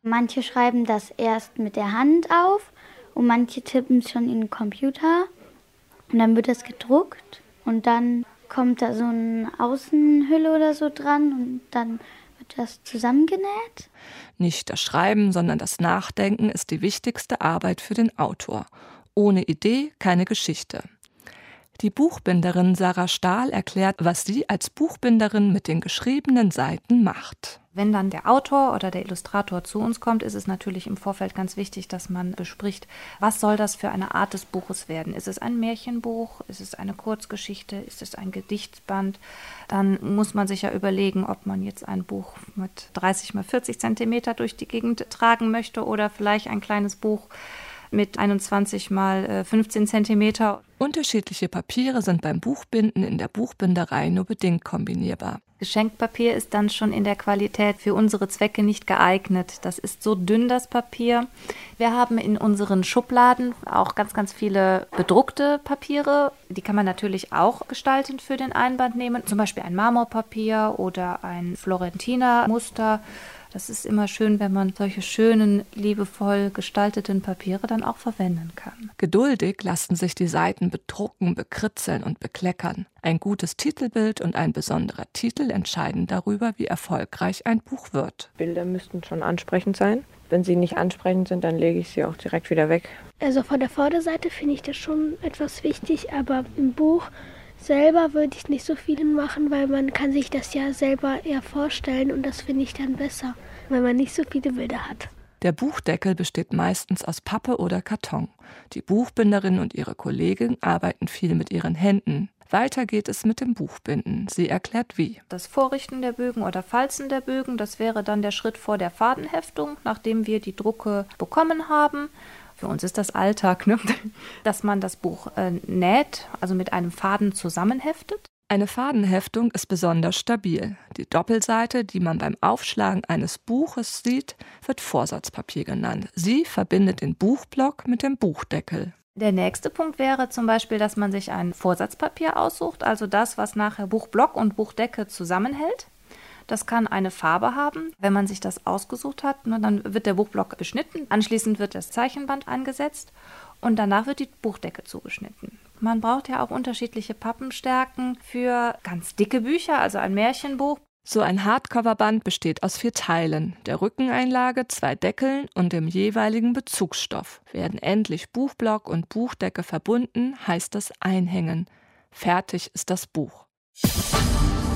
Manche schreiben das erst mit der Hand auf und manche tippen es schon in den Computer. Und dann wird das gedruckt und dann kommt da so eine Außenhülle oder so dran und dann wird das zusammengenäht. Nicht das Schreiben, sondern das Nachdenken ist die wichtigste Arbeit für den Autor. Ohne Idee keine Geschichte. Die Buchbinderin Sarah Stahl erklärt, was sie als Buchbinderin mit den geschriebenen Seiten macht. Wenn dann der Autor oder der Illustrator zu uns kommt, ist es natürlich im Vorfeld ganz wichtig, dass man bespricht, was soll das für eine Art des Buches werden? Ist es ein Märchenbuch? Ist es eine Kurzgeschichte? Ist es ein Gedichtband? Dann muss man sich ja überlegen, ob man jetzt ein Buch mit 30 mal 40 Zentimeter durch die Gegend tragen möchte oder vielleicht ein kleines Buch mit 21 mal 15 Zentimeter. Unterschiedliche Papiere sind beim Buchbinden in der Buchbinderei nur bedingt kombinierbar. Geschenkpapier ist dann schon in der Qualität für unsere Zwecke nicht geeignet. Das ist so dünn, das Papier. Wir haben in unseren Schubladen auch ganz, ganz viele bedruckte Papiere. Die kann man natürlich auch gestaltend für den Einband nehmen. Zum Beispiel ein Marmorpapier oder ein Florentiner-Muster. Das ist immer schön, wenn man solche schönen, liebevoll gestalteten Papiere dann auch verwenden kann. Geduldig lassen sich die Seiten bedrucken, bekritzeln und bekleckern. Ein gutes Titelbild und ein besonderer Titel entscheiden darüber, wie erfolgreich ein Buch wird. Bilder müssten schon ansprechend sein. Wenn sie nicht ansprechend sind, dann lege ich sie auch direkt wieder weg. Also von der Vorderseite finde ich das schon etwas wichtig, aber im Buch selber würde ich nicht so viel machen, weil man kann sich das ja selber eher vorstellen und das finde ich dann besser, wenn man nicht so viele Bilder hat. Der Buchdeckel besteht meistens aus Pappe oder Karton. Die Buchbinderin und ihre Kollegin arbeiten viel mit ihren Händen. Weiter geht es mit dem Buchbinden. Sie erklärt wie. Das Vorrichten der Bögen oder Falzen der Bögen, das wäre dann der Schritt vor der Fadenheftung, nachdem wir die Drucke bekommen haben. Für uns ist das Alltag, ne? Dass man das Buch näht, also mit einem Faden zusammenheftet. Eine Fadenheftung ist besonders stabil. Die Doppelseite, die man beim Aufschlagen eines Buches sieht, wird Vorsatzpapier genannt. Sie verbindet den Buchblock mit dem Buchdeckel. Der nächste Punkt wäre zum Beispiel, dass man sich ein Vorsatzpapier aussucht, also das, was nachher Buchblock und Buchdecke zusammenhält. Das kann eine Farbe haben. Wenn man sich das ausgesucht hat, dann wird der Buchblock beschnitten. Anschließend wird das Zeichenband angesetzt und danach wird die Buchdecke zugeschnitten. Man braucht ja auch unterschiedliche Pappenstärken für ganz dicke Bücher, also ein Märchenbuch. So ein Hardcoverband besteht aus 4 Teilen, der Rückeneinlage, 2 Deckeln und dem jeweiligen Bezugsstoff. Werden endlich Buchblock und Buchdecke verbunden, heißt das Einhängen. Fertig ist das Buch.